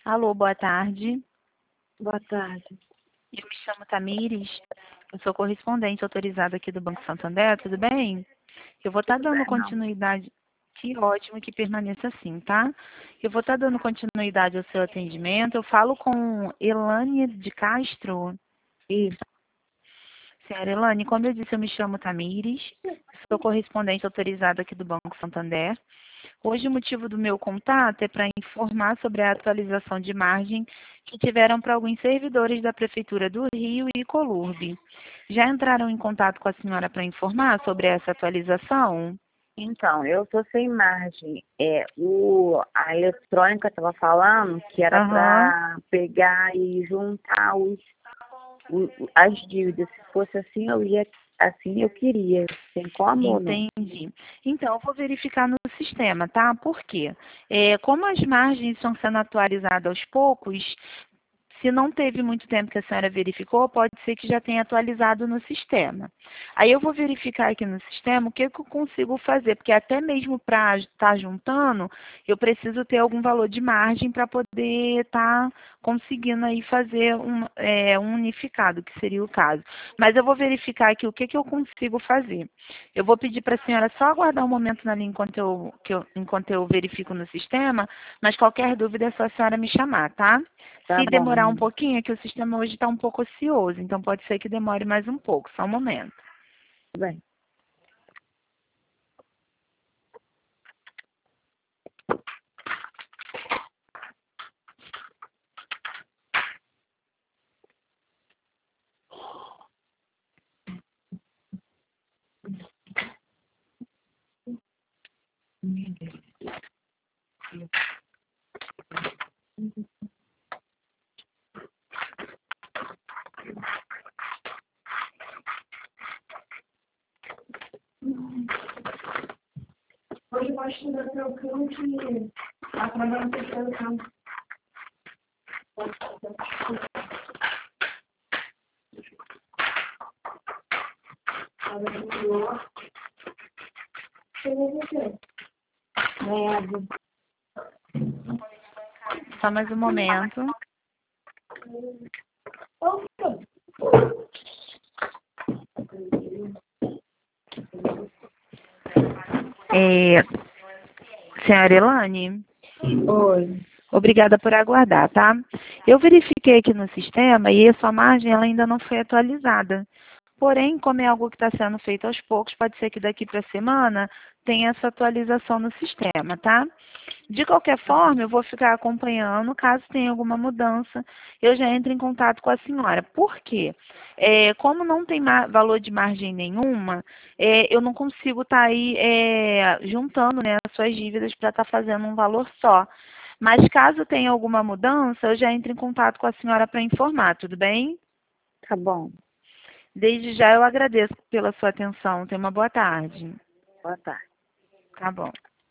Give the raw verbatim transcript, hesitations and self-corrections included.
Alô, boa tarde. Boa tarde. Eu me chamo Tamires, eu sou correspondente autorizada aqui do Banco Santander, tudo bem? Eu vou estar dando continuidade, que ótimo que permaneça assim, tá? Eu vou estar dando continuidade ao seu atendimento, eu falo com Elane de Castro. Isso. Senhora Elane, como eu disse, eu me chamo Tamires, sou correspondente autorizada aqui do Banco Santander. Hoje o motivo do meu contato é para informar sobre a atualização de margem que tiveram para alguns servidores da Prefeitura do Rio e Colurbe. Já entraram em contato com a senhora para informar sobre essa atualização? Então, eu estou sem margem. É, o, a eletrônica estava falando que era Aham. para pegar e juntar os, o- as dívidas. Se fosse assim, eu ia assim eu queria. Tem como ou não? Entendi. Então, eu vou verificar no sistema, tá? Por quê? É, como as margens estão sendo atualizadas aos poucos, se não teve muito tempo que a senhora verificou, pode ser que já tenha atualizado no sistema. Aí eu vou verificar aqui no sistema o que, que eu consigo fazer, porque até mesmo para estar juntando, eu preciso ter algum valor de margem para poder estar conseguindo aí fazer um, é, um unificado, que seria o caso. Mas eu vou verificar aqui o que, que eu consigo fazer. Eu vou pedir para a senhora só aguardar um momento na linha enquanto eu, que eu, enquanto eu verifico no sistema, mas qualquer dúvida é só a senhora me chamar, tá? Tá Se bom. demorar um pouquinho, é que o sistema hoje está um pouco ocioso, então pode ser que demore mais um pouco, só um momento. Tudo bem. Hoje eu acho que ainda tem o campo e a trabalhar no campo. Só mais um momento. É, senhora Elane, Oi. obrigada por aguardar, tá? Eu verifiquei aqui no sistema e a sua margem ela ainda não foi atualizada. Porém, como é algo que está sendo feito aos poucos, pode ser que daqui para a semana tenha essa atualização no sistema, tá? De qualquer forma, eu vou ficar acompanhando, caso tenha alguma mudança, eu já entro em contato com a senhora. Por quê? É, como não tem ma- valor de margem nenhuma, é, eu não consigo estar aí é, juntando, né, as suas dívidas para estar fazendo um valor só. Mas caso tenha alguma mudança, eu já entro em contato com a senhora para informar, tudo bem? Tá bom. Desde já eu agradeço pela sua atenção. Tenha uma boa tarde. Boa tarde. Tá bom.